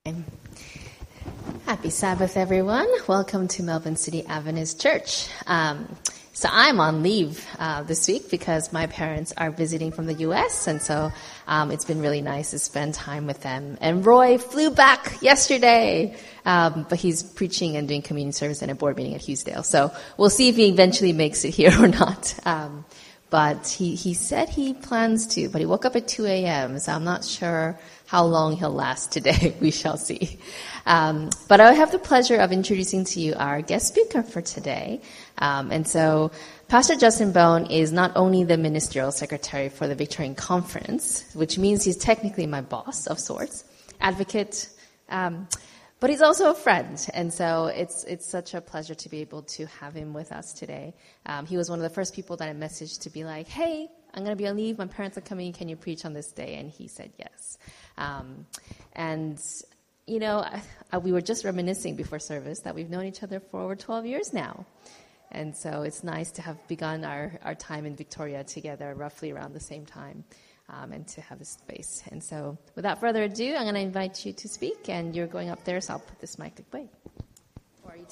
Happy Sabbath, everyone. Welcome to Melbourne City Adventist Church. So I'm on leave this week because my parents are visiting from the U.S., and so it's been really nice to spend time with them. And Roy flew back yesterday, but he's preaching and doing communion service and a board meeting at Hughesdale. So we'll see if he eventually makes it here or not. But he said he plans to, but he woke up at 2 a.m., so I'm not sure how long he'll last today. We shall see. But I have the pleasure of introducing to you our guest speaker for today. And so Pastor Justin Bone is not only the ministerial secretary for the Victorian Conference, which means he's technically my boss of sorts, advocate, but he's also a friend. And so it's such a pleasure to be able to have him with us today. He was one of the first people that I messaged to be like, hey, I'm going to be on leave. My parents are coming. Can you preach on this day? And he said yes. And, you know, we were just reminiscing before service that we've known each other for over 12 years now. And so it's nice to have begun our time in Victoria together roughly around the same time, and to have this space. And so without further ado, I'm going to invite you to speak, and you're going up there, so I'll put this mic away. Or are you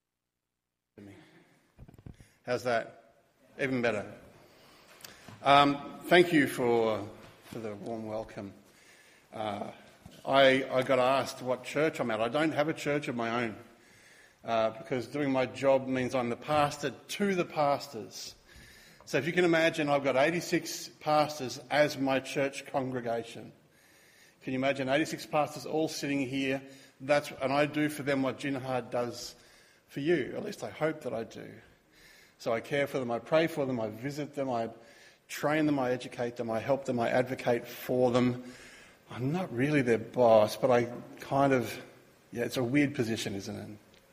How's that? Even better. Thank you for the warm welcome. I got asked what church I'm at. I don't have a church of my own because doing my job means I'm the pastor to the pastors. So if you can imagine, I've got 86 pastors as my church congregation. Can you imagine 86 pastors all sitting here? And I do for them what Jinhad does for you. At least I hope that I do. So I care for them, I pray for them, I visit them, I train them, I educate them, I help them, I advocate for them. I'm not really their boss, but I kind of, it's a weird position, isn't it?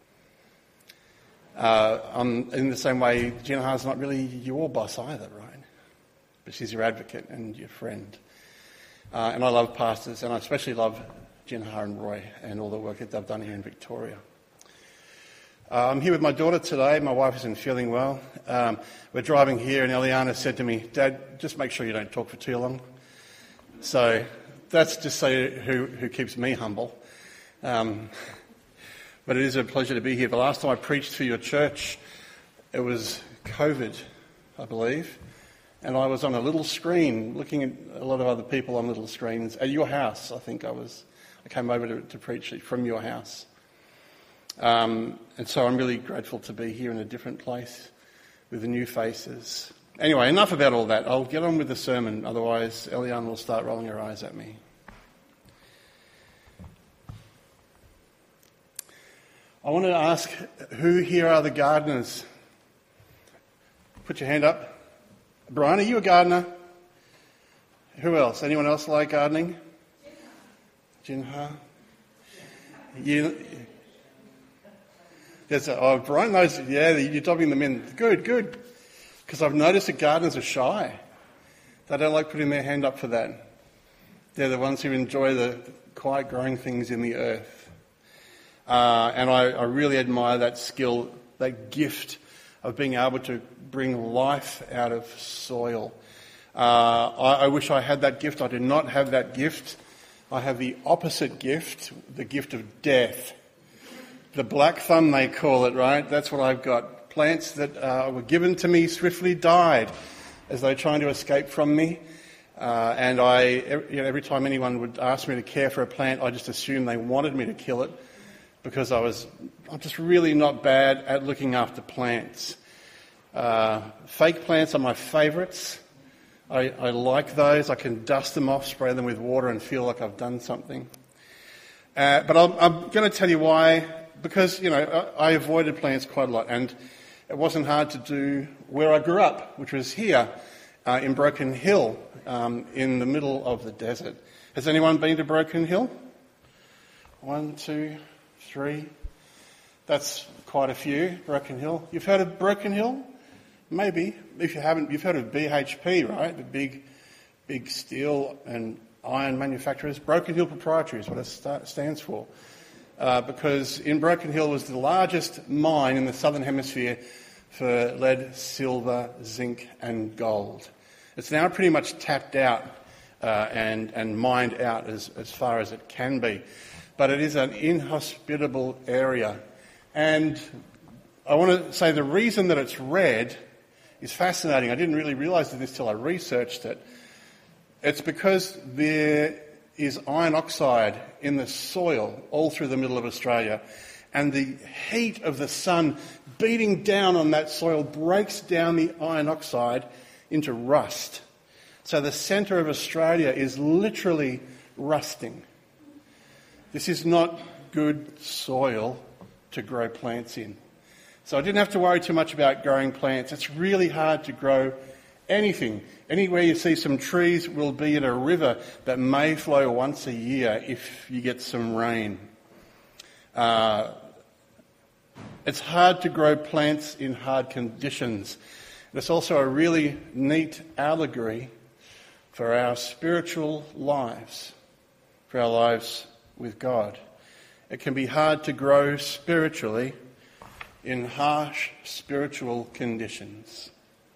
In the same way, Jinha's not really your boss either, right? But she's your advocate and your friend. And I love pastors, and I especially love Jinha and Roy and all the work that they've done here in Victoria. I'm here with my daughter today. My wife isn't feeling well. We're driving here, and Eliana said to me, Dad, just make sure you don't talk for too long. So that's just who keeps me humble. But it is a pleasure to be here. The last time I preached for your church, it was COVID, I believe. And I was on a little screen, looking at a lot of other people on little screens. At your house, I think I came over to preach from your house. And so I'm really grateful to be here in a different place with the new faces. Anyway, enough about all that. I'll get on with the sermon, otherwise Eliane will start rolling her eyes at me. I want to ask, who here are the gardeners? Put your hand up. Brian, are you a gardener? Who else? Anyone else like gardening? Jinha? Brian knows, you're dobbing them in. Good. Because I've noticed that gardeners are shy. They don't like putting their hand up for that. They're the ones who enjoy the quiet growing things in the earth. And I really admire that skill, that gift of being able to bring life out of soil. I wish I had that gift. I do not have that gift. I have the opposite gift, the gift of death. The black thumb, they call it, right? That's what I've got. Plants that were given to me swiftly died as they were trying to escape from me. And every time anyone would ask me to care for a plant, I just assumed they wanted me to kill it because I'm just really not bad at looking after plants. Fake plants are my favourites. I like those. I can dust them off, spray them with water and feel like I've done something. But I'm going to tell you why. Because, I avoided plants quite a lot, and it wasn't hard to do where I grew up, which was here in Broken Hill, in the middle of the desert. Has anyone been to Broken Hill? 1, 2, 3. That's quite a few, Broken Hill. You've heard of Broken Hill? Maybe. If you haven't, you've heard of BHP, right? The big steel and iron manufacturers. Broken Hill Proprietary is what it stands for. Because in Broken Hill was the largest mine in the southern hemisphere for lead, silver, zinc and gold. It's now pretty much tapped out and mined out as far as it can be. but it is an inhospitable area. And I want to say the reason that it's red is fascinating. I didn't really realise this till I researched it. It's because there is iron oxide in the soil all through the middle of Australia, and the heat of the sun beating down on that soil breaks down the iron oxide into rust. So the centre of Australia is literally rusting. This is not good soil to grow plants in. So I didn't have to worry too much about growing plants. It's really hard to grow anything. Anywhere you see some trees will be in a river that may flow once a year if you get some rain. It's hard to grow plants in hard conditions. It's also a really neat allegory for our spiritual lives, for our lives with God. It can be hard to grow spiritually in harsh spiritual conditions.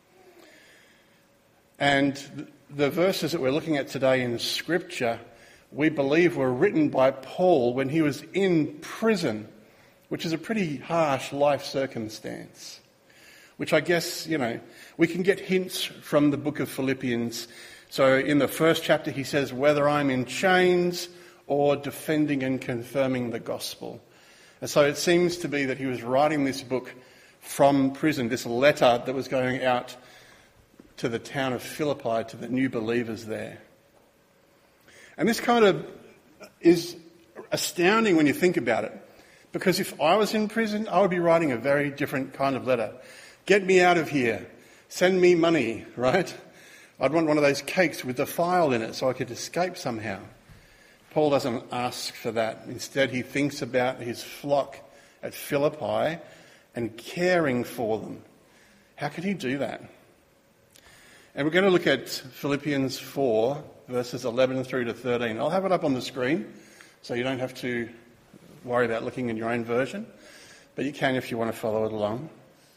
And the verses that we're looking at today in Scripture, we believe were written by Paul when he was in prison, which is a pretty harsh life circumstance, which I guess, we can get hints from the book of Philippians. So in the first chapter he says, whether I'm in chains or defending and confirming the gospel. And so it seems to be that he was writing this book from prison, this letter that was going out to the town of Philippi, to the new believers there. And this kind of is astounding when you think about it, because if I was in prison, I would be writing a very different kind of letter. Get me out of here. Send me money, right? I'd want one of those cakes with the file in it so I could escape somehow. Paul doesn't ask for that. Instead, he thinks about his flock at Philippi and caring for them. How could he do that? And we're going to look at Philippians 4, verses 11 through to 13. I'll have it up on the screen, so you don't have to worry about looking in your own version, but you can if you want to follow it along.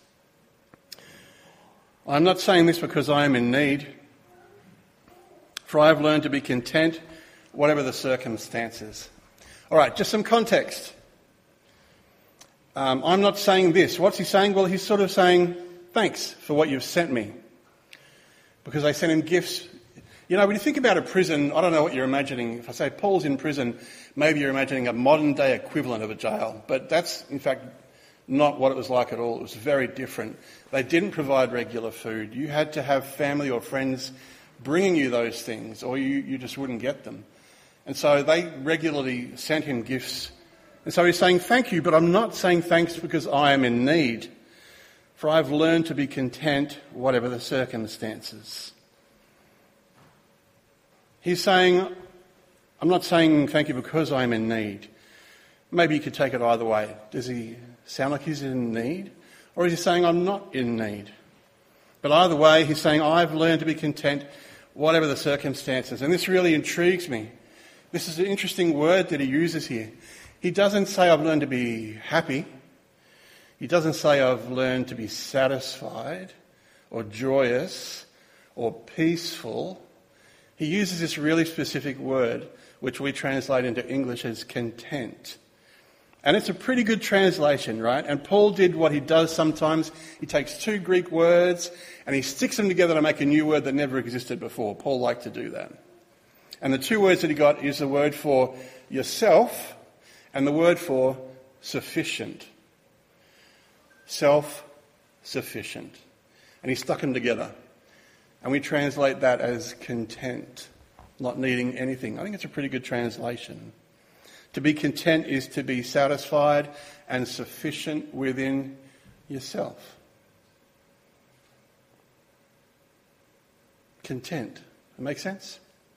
I'm not saying this because I am in need, for I have learned to be content, whatever the circumstances. All right, just some context. I'm not saying this. What's he saying? Well, he's sort of saying, thanks for what you've sent me, because I sent him gifts. When you think about a prison, I don't know what you're imagining. If I say Paul's in prison, maybe you're imagining a modern-day equivalent of a jail. But that's, in fact, not what it was like at all. It was very different. They didn't provide regular food. You had to have family or friends bringing you those things, or you just wouldn't get them. And so they regularly sent him gifts. And so he's saying, thank you, but I'm not saying thanks because I am in need. For I've learned to be content, whatever the circumstances. He's saying, I'm not saying thank you because I'm in need. Maybe you could take it either way. Does he sound like he's in need? Or is he saying I'm not in need? But either way, he's saying I've learned to be content, whatever the circumstances. And this really intrigues me. This is an interesting word that he uses here. He doesn't say I've learned to be happy. He doesn't say I've learned to be satisfied or joyous or peaceful. He uses this really specific word, which we translate into English as content. And it's a pretty good translation, right? And Paul did what he does sometimes. He takes two Greek words and he sticks them together to make a new word that never existed before. Paul liked to do that. And the two words that he got is the word for yourself and the word for sufficient. Self-sufficient. And he stuck them together. And we translate that as content, not needing anything. I think it's a pretty good translation. To be content is to be satisfied and sufficient within yourself. Content. That make sense?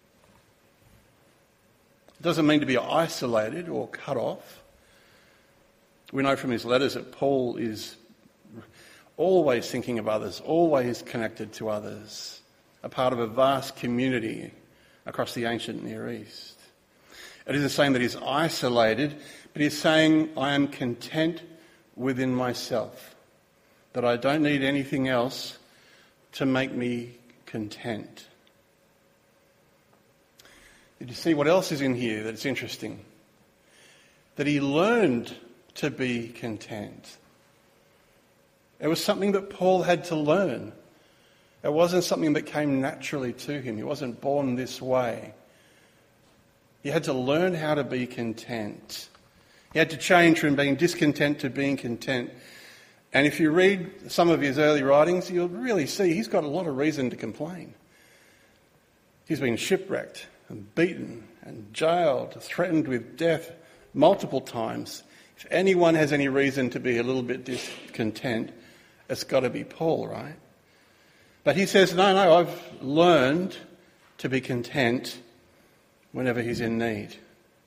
It doesn't mean to be isolated or cut off. We know from his letters that Paul is always thinking of others, always connected to others, a part of a vast community across the ancient Near East. It isn't saying that he's isolated, but he's saying I am content within myself, that I don't need anything else to make me content. Did you see what else is in here that's interesting? that he learned to be content. It was something that Paul had to learn. It wasn't something that came naturally to him. He wasn't born this way. He had to learn how to be content. He had to change from being discontent to being content. And if you read some of his early writings, you'll really see he's got a lot of reason to complain. He's been shipwrecked and beaten and jailed, threatened with death multiple times. If anyone has any reason to be a little bit discontent, it's got to be Paul, right? But he says, no, I've learned to be content whenever he's in need.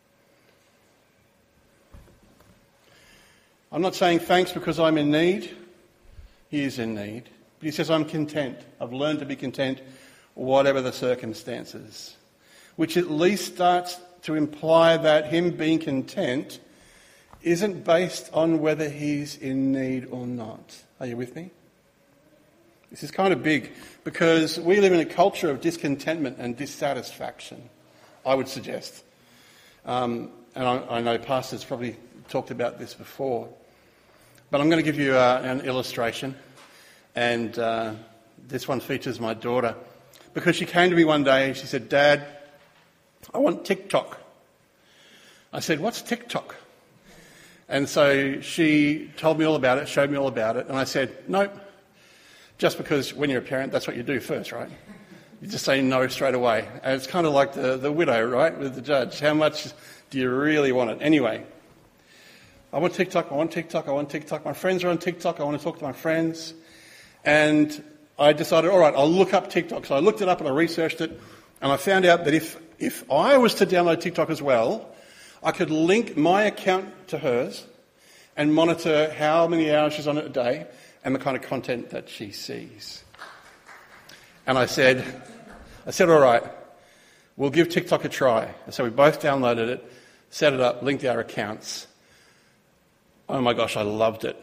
I'm not saying thanks because I'm in need. He is in need. But he says, I'm content. I've learned to be content whatever the circumstances. Which at least starts to imply that him being content isn't based on whether he's in need or not. Are you with me? This is kind of big because we live in a culture of discontentment and dissatisfaction, I would suggest. And I know pastors probably talked about this before. But I'm going to give you an illustration. And this one features my daughter. Because she came to me one day and she said, Dad, I want TikTok. I said, what's TikTok? And so she told me all about it, showed me all about it. And I said, nope. Just because when you're a parent, that's what you do first, right? You just say no straight away. And it's kind of like the widow, right, with the judge. How much do you really want it? Anyway, I want TikTok, I want TikTok, I want TikTok. My friends are on TikTok, I want to talk to my friends. And I decided, all right, I'll look up TikTok. So I looked it up and I researched it. And I found out that if I was to download TikTok as well, I could link my account to hers and monitor how many hours she's on it a day and the kind of content that she sees. And I said, all right, we'll give TikTok a try. And so we both downloaded it, set it up, linked our accounts. Oh my gosh, I loved it.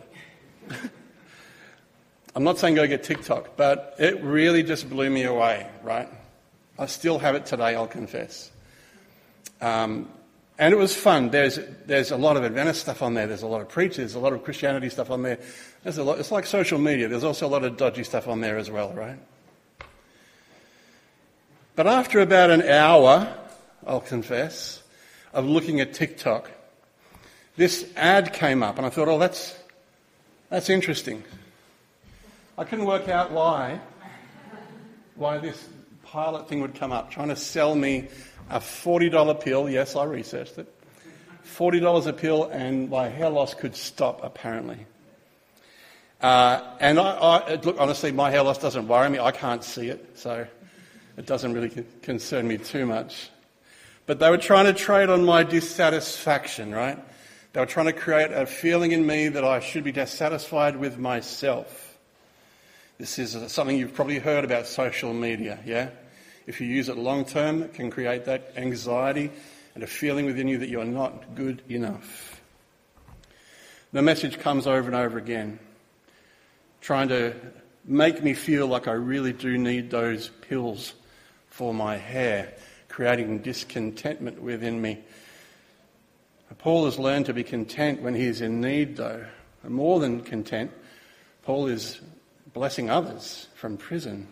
I'm not saying go get TikTok, but it really just blew me away, right? I still have it today, I'll confess. And it was fun. There's a lot of Adventist stuff on there. There's a lot of preachers, a lot of Christianity stuff on there. There's a lot. It's like social media. There's also a lot of dodgy stuff on there as well, right? But after about an hour, I'll confess, of looking at TikTok, this ad came up, and I thought, oh, that's interesting. I couldn't work out why this pilot thing would come up, trying to sell me a $40 pill. Yes, I researched it. $40 a pill, and my hair loss could stop, apparently. And look, honestly, my hair loss doesn't worry me. I can't see it, so it doesn't really concern me too much. But they were trying to trade on my dissatisfaction, right? They were trying to create a feeling in me that I should be dissatisfied with myself. This is something you've probably heard about social media, yeah? If you use it long term, it can create that anxiety and a feeling within you that you're not good enough. The message comes over and over again, trying to make me feel like I really do need those pills for my hair, creating discontentment within me. Paul has learned to be content when he is in need, though. And more than content, Paul is blessing others from prison.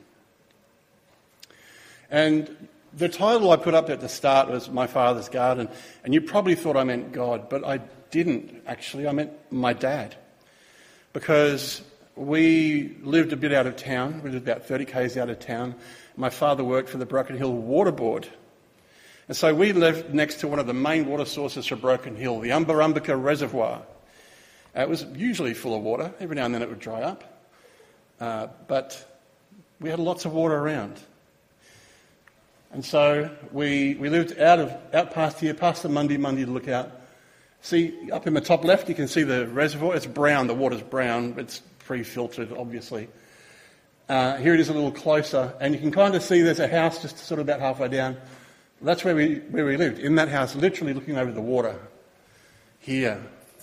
And the title I put up at the start was My Father's Garden, and you probably thought I meant God, but I didn't actually. I meant my dad. Because we lived a bit out of town. We lived about 30 k's out of town. My father worked for the Broken Hill Water Board. And so we lived next to one of the main water sources for Broken Hill, the Umbarumbaka Reservoir. It was usually full of water. Every now and then it would dry up. But we had lots of water around. And so we lived out past here, past the Mundy Lookout. See, up in the top left, you can see the reservoir. It's brown. The water's brown. It's pre-filtered, obviously. Here it is a little closer, and you can kind of see there's a house just sort of about halfway down. That's where we lived, in that house, literally looking over the water. Here.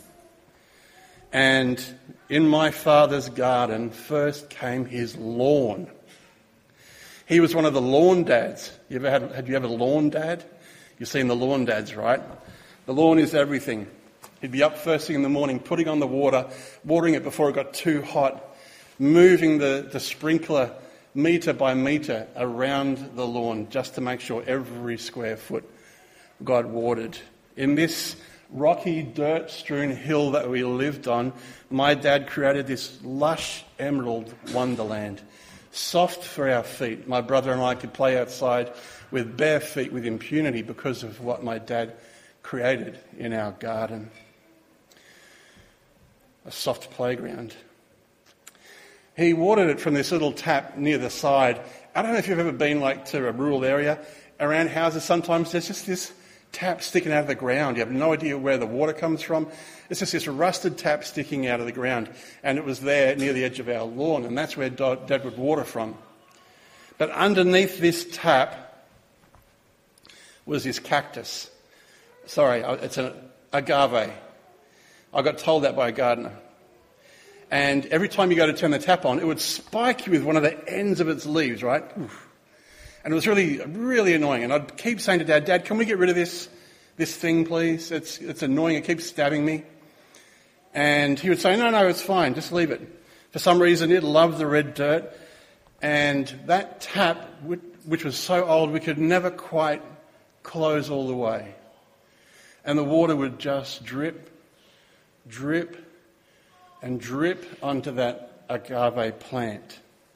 And in my father's garden first came his lawn. He was one of the lawn dads. Had you ever lawn dad? You've seen the lawn dads, right? The lawn is everything. He'd be up first thing in the morning, putting on the water, watering it before it got too hot, moving the sprinkler metre by metre around the lawn just to make sure every square foot got watered. In this rocky, dirt-strewn hill that we lived on, my dad created this lush emerald wonderland, soft for our feet. My brother and I could play outside with bare feet with impunity because of what my dad created in our garden. A soft playground. He watered it from this little tap near the side. I don't know if you've ever been to a rural area. Around houses sometimes there's just this tap sticking out of the ground. You have no idea where the water comes from. It's just this rusted tap sticking out of the ground. And it was there near the edge of our lawn, and that's where Dad would water from. But underneath this tap was this cactus. Sorry, it's an agave. I got told that by a gardener. And every time you go to turn the tap on, it would spike you with one of the ends of its leaves, right? Oof. And it was really, really annoying. And I'd keep saying to Dad, Dad, can we get rid of this thing, please? It's annoying. It keeps stabbing me. And he would say, no, it's fine. Just leave it. For some reason, it loved the red dirt. And that tap, which was so old, we could never quite close all the way. And the water would just drip, drip, and drip onto that agave plant.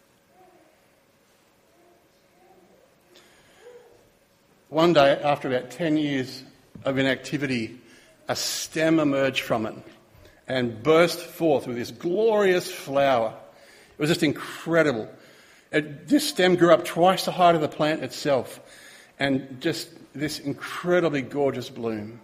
One day, after about 10 years of inactivity, a stem emerged from it and burst forth with this glorious flower. It was just incredible. This stem grew up twice the height of the plant itself, and just this incredibly gorgeous bloom.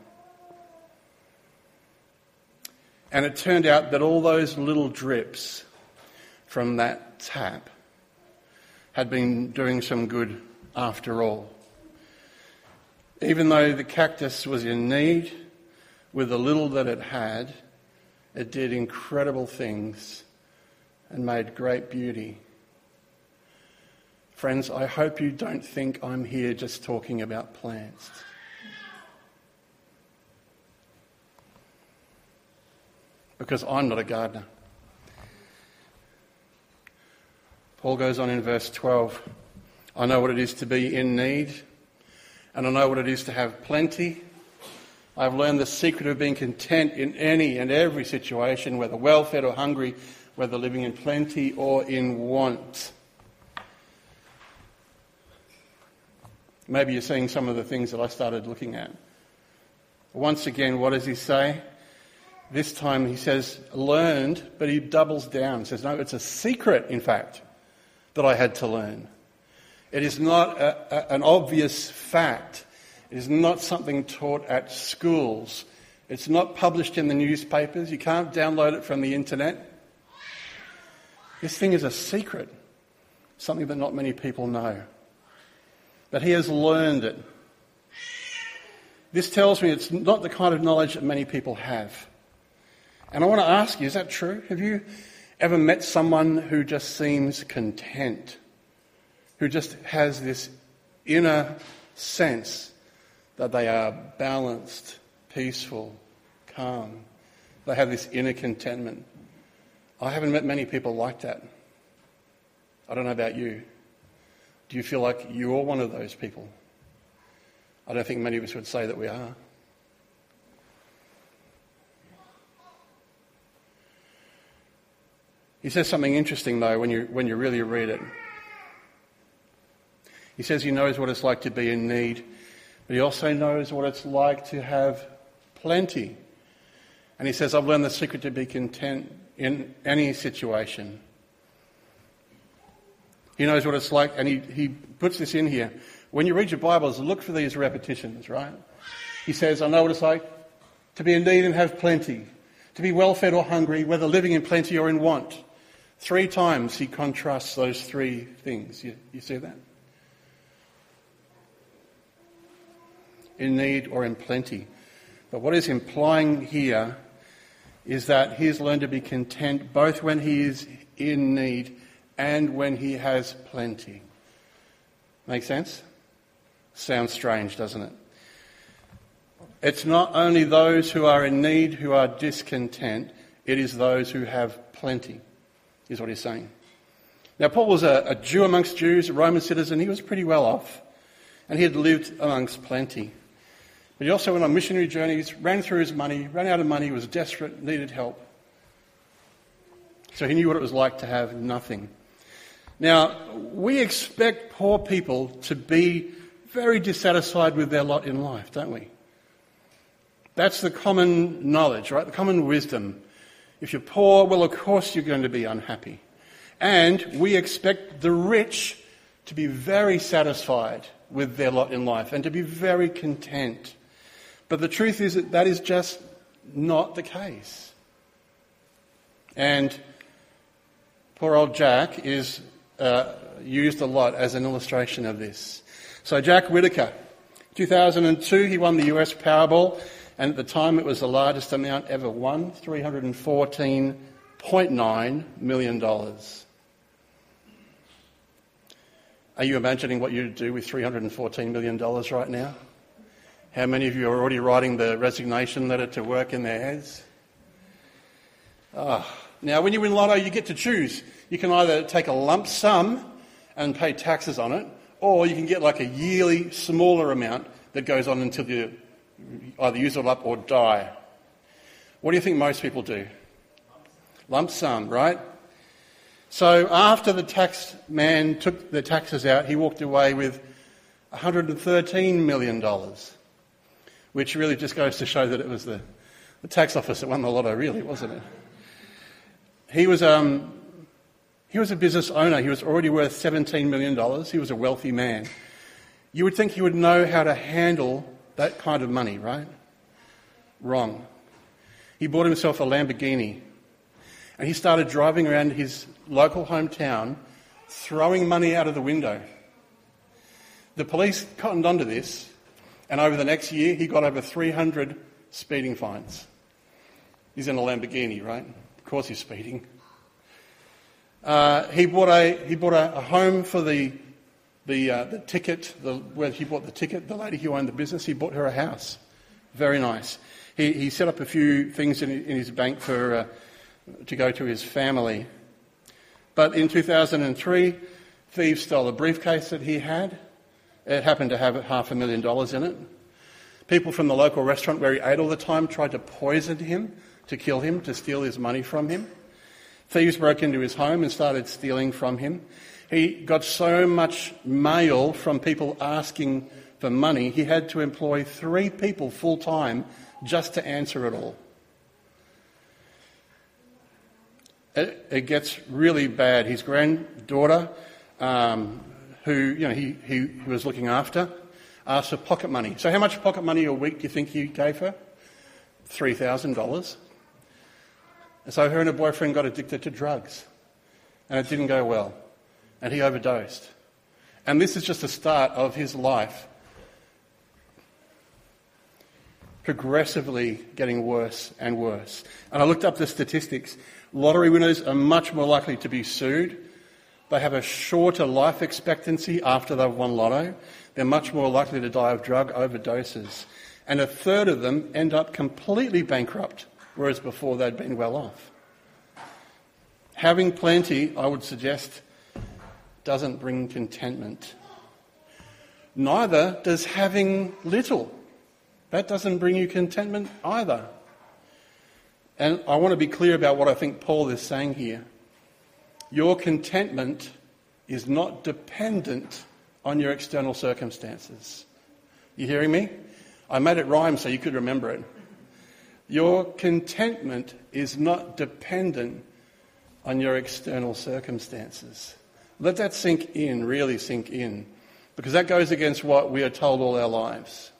And it turned out that all those little drips from that tap had been doing some good after all. Even though the cactus was in need, with the little that it had, it did incredible things and made great beauty. Friends, I hope you don't think I'm here just talking about plants. Because I'm not a gardener. Paul goes on in verse 12. I know what it is to be in need, and I know what it is to have plenty. I've learned the secret of being content in any and every situation, whether well-fed or hungry, whether living in plenty or in want. Maybe you're seeing some of the things that I started looking at. Once again, what does he say? This time he says, learned, but he doubles down. He says, no, it's a secret, in fact, that I had to learn. It is not an obvious fact. It is not something taught at schools. It's not published in the newspapers. You can't download it from the internet. This thing is a secret, something that not many people know. But he has learned it. This tells me it's not the kind of knowledge that many people have. And I want to ask you, is that true? Have you ever met someone who just seems content? Who just has this inner sense that they are balanced, peaceful, calm. They have this inner contentment. I haven't met many people like that. I don't know about you. Do you feel like you're one of those people? I don't think many of us would say that we are. He says something interesting, though, when you really read it. He says he knows what it's like to be in need, but he also knows what it's like to have plenty. And he says, I've learned the secret to be content in any situation. He knows what it's like, and he puts this in here. When you read your Bibles, look for these repetitions, right? He says, I know what it's like to be in need and have plenty, to be well-fed or hungry, whether living in plenty or in want. 3 times he contrasts those 3 things. You see that? In need or in plenty. But what he's implying here is that he's learned to be content both when he is in need and when he has plenty. Make sense? Sounds strange, doesn't it? It's not only those who are in need who are discontent, it is those who have plenty, is what he's saying. Now, Paul was a Jew amongst Jews, a Roman citizen. He was pretty well off, and he had lived amongst plenty. But he also went on missionary journeys, ran through his money, ran out of money, was desperate, needed help. So he knew what it was like to have nothing. Now, we expect poor people to be very dissatisfied with their lot in life, don't we? That's the common knowledge, right? The common wisdom. If you're poor, well, of course you're going to be unhappy. And we expect the rich to be very satisfied with their lot in life and to be very content. But the truth is that is just not the case. And poor old Jack is used a lot as an illustration of this. So Jack Whitaker, 2002, he won the US Powerball, and at the time it was the largest amount ever won, $314.9 million. Are you imagining what you'd do with $314 million right now? How many of you are already writing the resignation letter to work in their heads? Now, when you win Lotto, you get to choose. You can either take a lump sum and pay taxes on it, or you can get like a yearly smaller amount that goes on until you either use it up or die. What do you think most people do? Lump sum, right? So after the tax man took the taxes out, he walked away with $113 million, which really just goes to show that it was the tax office that won the Lotto, really, wasn't it? He was a business owner. He was already worth $17 million. He was a wealthy man. You would think he would know how to handle that kind of money, right? Wrong. He bought himself a Lamborghini, and he started driving around his local hometown, throwing money out of the window. The police cottoned onto this, and over the next year, he got over 300 speeding fines. He's in a Lamborghini, right? Of course he's speeding. He bought a home for the ticket, where he bought the ticket, the lady who owned the business, he bought her a house. Very nice. He set up a few things in his bank to go to his family. But in 2003, thieves stole a briefcase that he had. It happened to have $500,000 in it. People from the local restaurant where he ate all the time tried to poison him, to kill him, to steal his money from him. Thieves broke into his home and started stealing from him. He got so much mail from people asking for money, he had to employ 3 people full-time just to answer it all. It gets really bad. His granddaughter, who he was looking after, asked for pocket money. So how much pocket money a week do you think he gave her? $3,000. And so her and her boyfriend got addicted to drugs. And it didn't go well. And he overdosed. And this is just the start of his life progressively getting worse and worse. And I looked up the statistics. Lottery winners are much more likely to be sued. They have a shorter life expectancy after they've won Lotto. They're much more likely to die of drug overdoses. And a third of them end up completely bankrupt, whereas before they'd been well off. Having plenty, I would suggest, doesn't bring contentment. Neither does having little. That doesn't bring you contentment either. And I want to be clear about what I think Paul is saying here. Your contentment is not dependent on your external circumstances. You hearing me? I made it rhyme so you could remember it. Your contentment is not dependent on your external circumstances. Let that sink in, really sink in, because that goes against what we are told all our lives.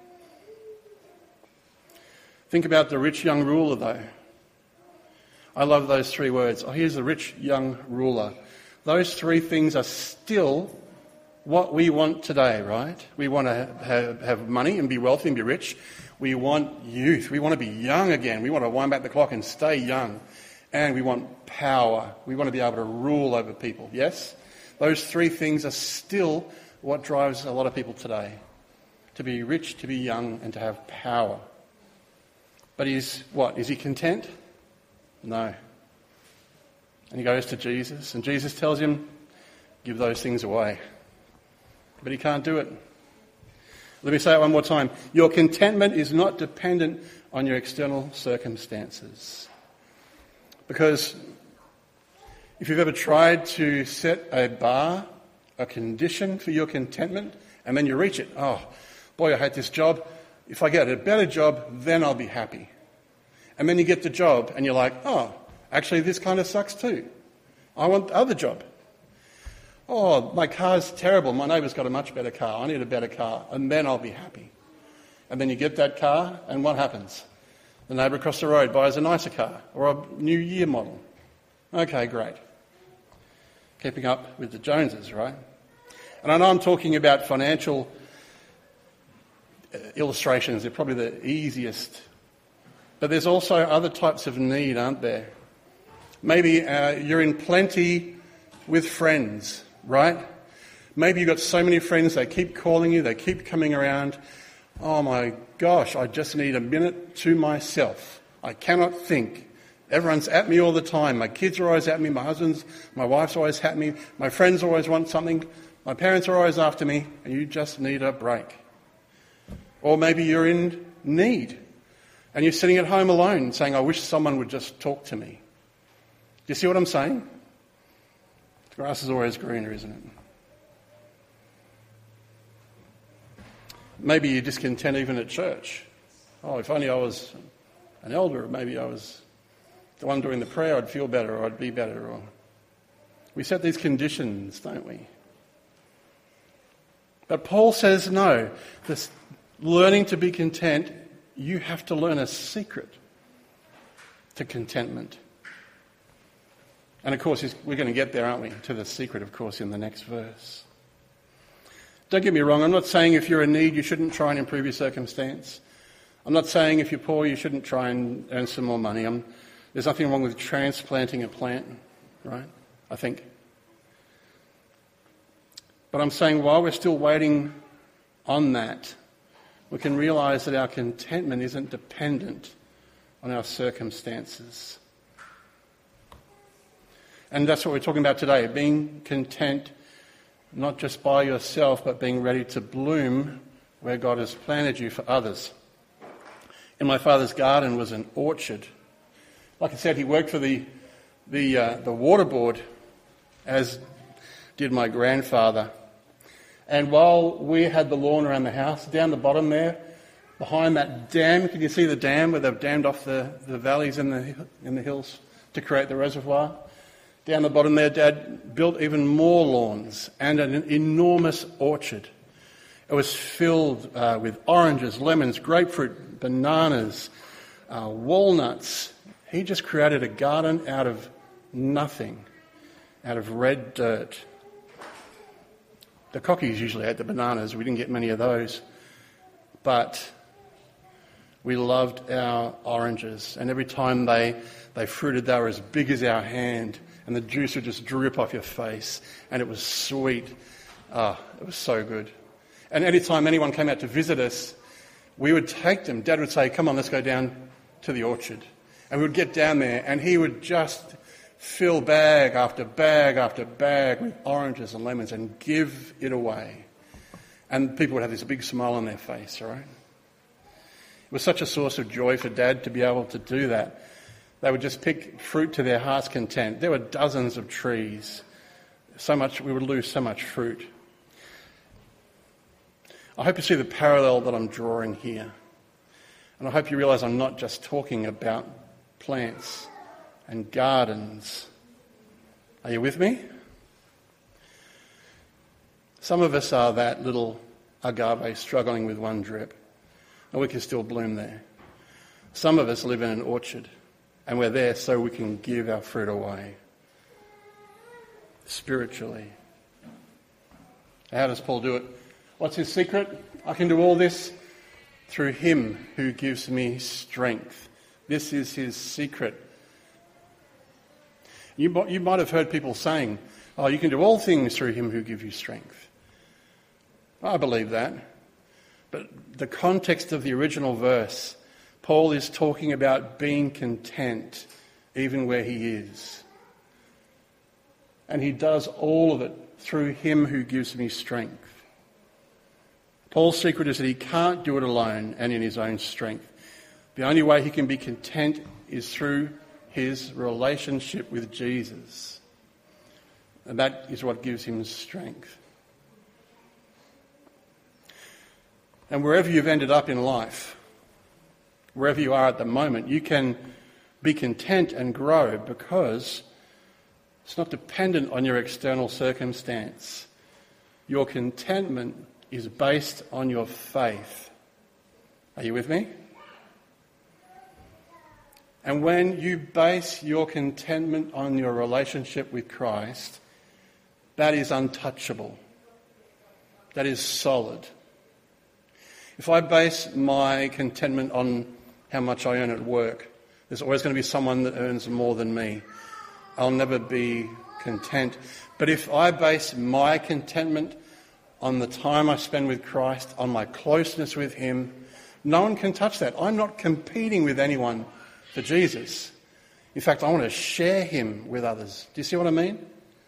Think about the rich young ruler, though. I love those 3 words. Oh, here's the rich young ruler. Those 3 things are still what we want today, right? We want to have money and be wealthy and be rich. We want youth. We want to be young again. We want to wind back the clock and stay young. And we want power. We want to be able to rule over people. Yes? Those 3 things are still what drives a lot of people today. to be rich, to be young, and to have power. But is he content? No. And he goes to Jesus, and Jesus tells him, give those things away. But he can't do it. Let me say it one more time. Your contentment is not dependent on your external circumstances. Because if you've ever tried to set a bar, a condition for your contentment, and then you reach it, oh, boy, I hate this job. If I get a better job, then I'll be happy. And then you get the job, and you're like, oh, actually, this kind of sucks too. I want the other job. Oh, my car's terrible. My neighbour's got a much better car. I need a better car, and then I'll be happy. And then you get that car, and what happens? The neighbour across the road buys a nicer car or a new year model. Okay, great. Keeping up with the Joneses, right? And I know I'm talking about financial illustrations. They're probably the easiest. But there's also other types of need, aren't there? Maybe you're in plenty with friends, right? Maybe you've got so many friends, they keep calling you, they keep coming around. Oh my gosh, I just need a minute to myself. I cannot think. Everyone's at me all the time. My kids are always at me, my wife's always at me, my friends always want something, my parents are always after me, and you just need a break. Or maybe you're in need, and you're sitting at home alone saying, I wish someone would just talk to me. Do you see what I'm saying? The grass is always greener, isn't it? Maybe you're discontent even at church. Oh, if only I was an elder, or maybe I was the one doing the prayer, I'd feel better, or I'd be better. Or we set these conditions, don't we? But Paul says no. This learning to be content, you have to learn a secret to contentment. And of course, we're going to get there, aren't we, to the secret, of course, in the next verse. Don't get me wrong, I'm not saying if you're in need, you shouldn't try and improve your circumstance. I'm not saying if you're poor, you shouldn't try and earn some more money. There's nothing wrong with transplanting a plant, right? I think. But I'm saying while we're still waiting on that, we can realise that our contentment isn't dependent on our circumstances. And that's what we're talking about today, being content not just by yourself, but being ready to bloom where God has planted you for others. In my father's garden was an orchard. Like I said, he worked for the water board, as did my grandfather. And while we had the lawn around the house, down the bottom there, behind that dam, can you see the dam where they've dammed off the valleys in the hills to create the reservoir? Down the bottom there, Dad built even more lawns and an enormous orchard. It was filled with oranges, lemons, grapefruit, bananas, walnuts. He just created a garden out of nothing, out of red dirt. The cockies usually ate the bananas. We didn't get many of those. But we loved our oranges. And every time they fruited, they were as big as our hand. And the juice would just drip off your face. And it was sweet. It was so good. And any time anyone came out to visit us, we would take them. Dad would say, come on, let's go down to the orchard. And we would get down there, and he would just fill bag after bag after bag with oranges and lemons and give it away. And people would have this big smile on their face, right? It was such a source of joy for Dad to be able to do that. They would just pick fruit to their heart's content. There were dozens of trees. We would lose so much fruit. I hope you see the parallel that I'm drawing here. And I hope you realise I'm not just talking about plants and gardens. Are you with me? Some of us are that little agave struggling with one drip, and we can still bloom there. Some of us live in an orchard, and we're there so we can give our fruit away spiritually. How does Paul do it? What's his secret? I can do all this through him who gives me strength. This is his secret. You might have heard people saying, oh, you can do all things through him who gives you strength. I believe that. But the context of the original verse, Paul is talking about being content even where he is. And he does all of it through him who gives me strength. Paul's secret is that he can't do it alone and in his own strength. The only way he can be content is through his relationship with Jesus. And that is what gives him strength. And wherever you've ended up in life, wherever you are at the moment, you can be content and grow because it's not dependent on your external circumstance. Your contentment is based on your faith. Are you with me? And when you base your contentment on your relationship with Christ, that is untouchable. That is solid. If I base my contentment on how much I earn at work, there's always going to be someone that earns more than me. I'll never be content. But if I base my contentment on the time I spend with Christ, on my closeness with him, no one can touch that. I'm not competing with anyone for Jesus. In fact, I want to share him with others. Do you see what I mean?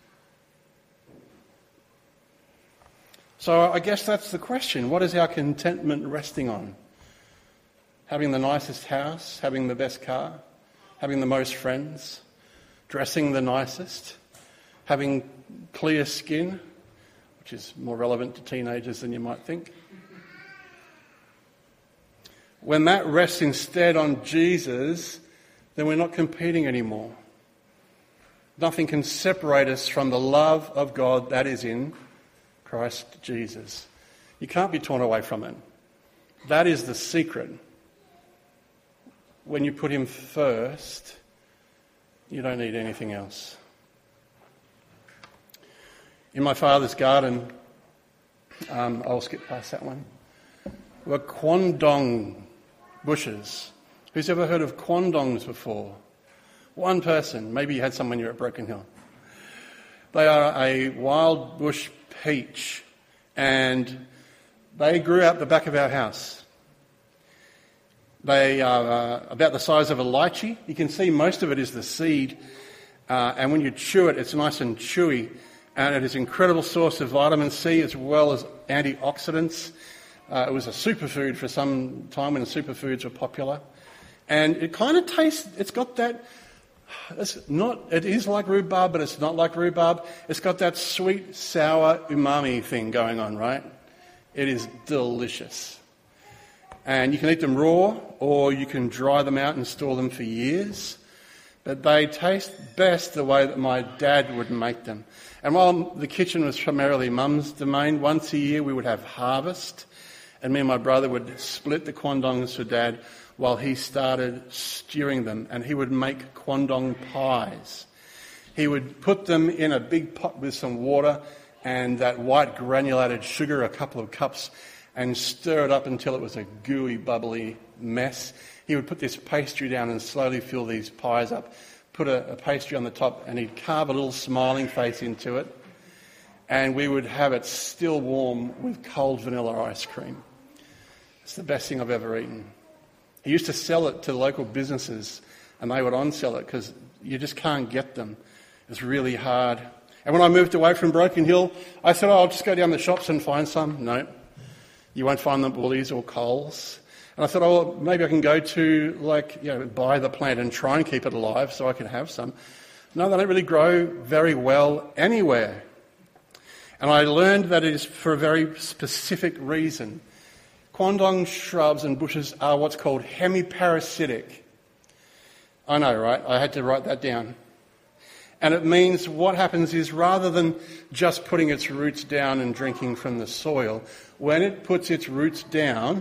So I guess that's the question. What is our contentment resting on? Having the nicest house, having the best car, having the most friends, dressing the nicest, having clear skin, which is more relevant to teenagers than you might think. When that rests instead on Jesus, then we're not competing anymore. Nothing can separate us from the love of God that is in Christ Jesus. You can't be torn away from it. That is the secret. When you put him first, you don't need anything else. In my father's garden, I'll skip past that one, were quandong bushes. Who's ever heard of quandongs before? One person. Maybe you had some when you were at Broken Hill. They are a wild bush peach, and they grew out the back of our house. They are about the size of a lychee. You can see most of it is the seed, and when you chew it, it's nice and chewy, and it is an incredible source of vitamin C as well as antioxidants. It was a superfood for some time when superfoods were popular. And it kind of tastes, it's got that, it is like rhubarb, but it's not like rhubarb. It's got that sweet, sour umami thing going on, right? It is delicious. And you can eat them raw, or you can dry them out and store them for years. But they taste best the way that my dad would make them. And while the kitchen was primarily Mum's domain, once a year we would have harvest, and me and my brother would split the quandongs for Dad while he started stewing them, and he would make quandong pies. He would put them in a big pot with some water and that white granulated sugar, a couple of cups, and stir it up until it was a gooey, bubbly mess. He would put this pastry down and slowly fill these pies up, put a pastry on the top, and he'd carve a little smiling face into it, and we would have it still warm with cold vanilla ice cream. It's the best thing I've ever eaten. He used to sell it to local businesses, and they would on-sell it because you just can't get them. It's really hard. And when I moved away from Broken Hill, I said, I'll just go down the shops and find some. No, you won't find them at Woolies or Coles. And I thought, maybe I can go to, buy the plant and try and keep it alive so I can have some. No, they don't really grow very well anywhere. And I learned that it is for a very specific reason. Quandong shrubs and bushes are what's called hemiparasitic. I know, right? I had to write that down. And it means what happens is rather than just putting its roots down and drinking from the soil, when it puts its roots down,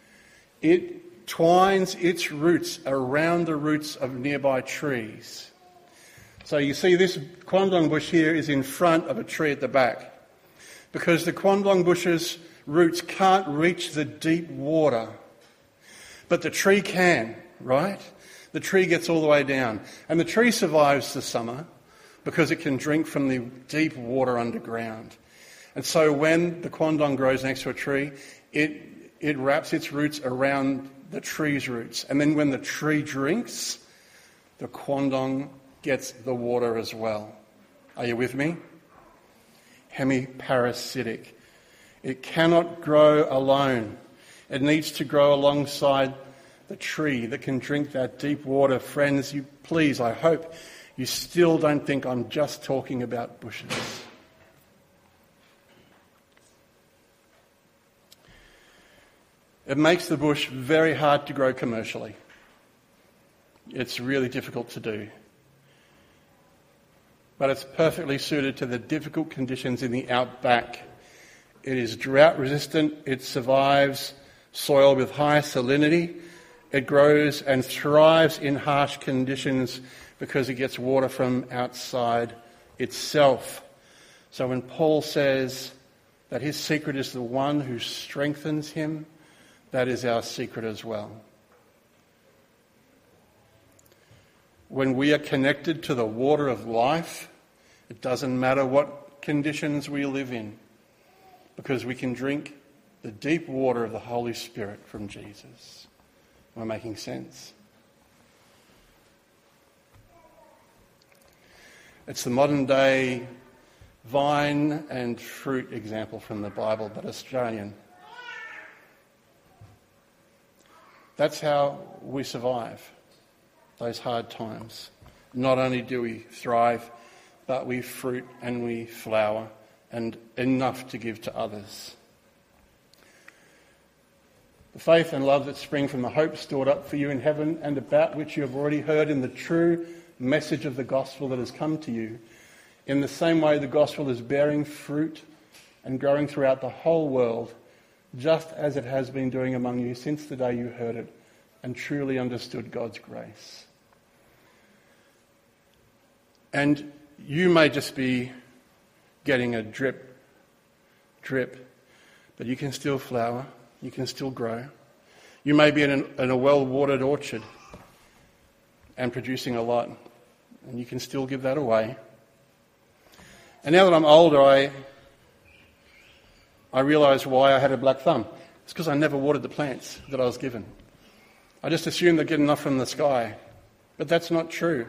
it twines its roots around the roots of nearby trees. So you see this quandong bush here is in front of a tree at the back, because the quandong bush's roots can't reach the deep water, but the tree can, right? The tree gets all the way down, and the tree survives the summer because it can drink from the deep water underground. And so when the quandong grows next to a tree, it it wraps its roots around the tree's roots. And then when the tree drinks, the quandong gets the water as well. Are you with me? Hemiparasitic. It cannot grow alone. It needs to grow alongside the tree that can drink that deep water. Friends, I hope you still don't think I'm just talking about bushes. It makes the bush very hard to grow commercially. It's really difficult to do. But it's perfectly suited to the difficult conditions in the outback. It is drought resistant, it survives soil with high salinity, it grows and thrives in harsh conditions because it gets water from outside itself. So when Paul says that his secret is the one who strengthens him, that is our secret as well. When we are connected to the water of life, it doesn't matter what conditions we live in, because we can drink the deep water of the Holy Spirit from Jesus. Am I making sense? It's the modern day vine and fruit example from the Bible, but Australian. That's how we survive those hard times. Not only do we thrive, but we fruit and we flower, and enough to give to others. The faith and love that spring from the hope stored up for you in heaven, and about which you have already heard in the true message of the gospel that has come to you. In the same way, the gospel is bearing fruit and growing throughout the whole world, just as it has been doing among you since the day you heard it and truly understood God's grace. And you may just be getting a drip, but you can still flower, you can still grow. You may be in a well-watered orchard and producing a lot, and you can still give that away. And now that I'm older, I realise why I had a black thumb. It's because I never watered the plants that I was given. I just assumed they'd get enough from the sky. But that's not true.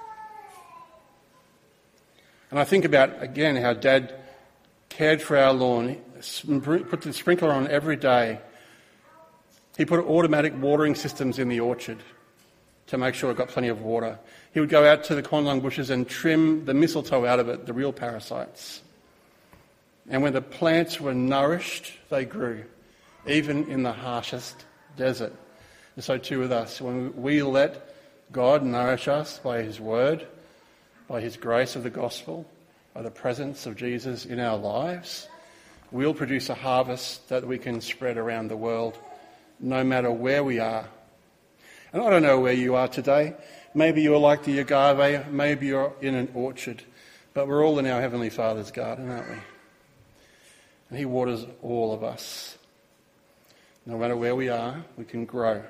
And I think about, again, how Dad cared for our lawn. He put the sprinkler on every day. He put automatic watering systems in the orchard to make sure it got plenty of water. He would go out to the quandong bushes and trim the mistletoe out of it, the real parasites. And when the plants were nourished, they grew, even in the harshest desert. And so too with us. When we let God nourish us by his word, by his grace of the gospel, by the presence of Jesus in our lives, we'll produce a harvest that we can spread around the world, no matter where we are. And I don't know where you are today. Maybe you're like the agave, maybe you're in an orchard, but we're all in our Heavenly Father's garden, aren't we? And he waters all of us. No matter where we are, we can grow.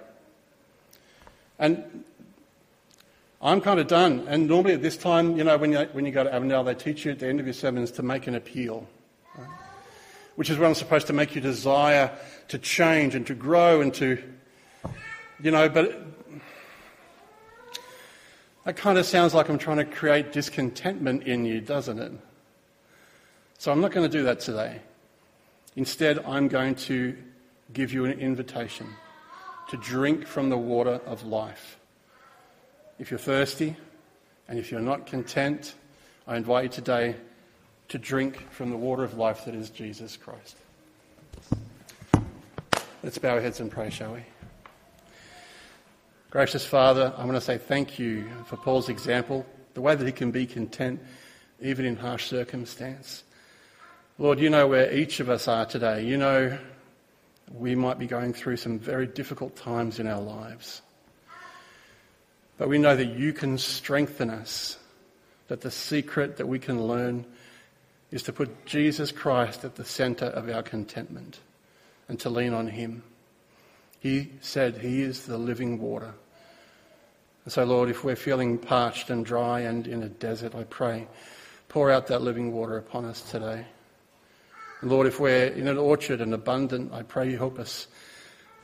And I'm kind of done. And normally at this time, when you go to Avondale, they teach you at the end of your sermons to make an appeal, right? Which is what I'm supposed to make you desire to change and to grow and to, but that kind of sounds like I'm trying to create discontentment in you, doesn't it? So I'm not going to do that today. Instead, I'm going to give you an invitation to drink from the water of life. If you're thirsty and if you're not content, I invite you today to drink from the water of life that is Jesus Christ. Let's bow our heads and pray, shall we? Gracious Father, I want to say thank you for Paul's example, the way that he can be content even in harsh circumstance. Lord, you know where each of us are today. You know we might be going through some very difficult times in our lives. But we know that you can strengthen us, that the secret that we can learn is to put Jesus Christ at the centre of our contentment and to lean on him. He said he is the living water. And so, Lord, if we're feeling parched and dry and in a desert, I pray, pour out that living water upon us today. And Lord, if we're in an orchard and abundant, I pray you help us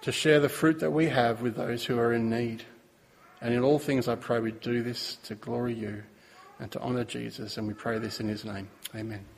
to share the fruit that we have with those who are in need. And in all things I pray we do this to glory you and to honour Jesus, and we pray this in his name. Amen.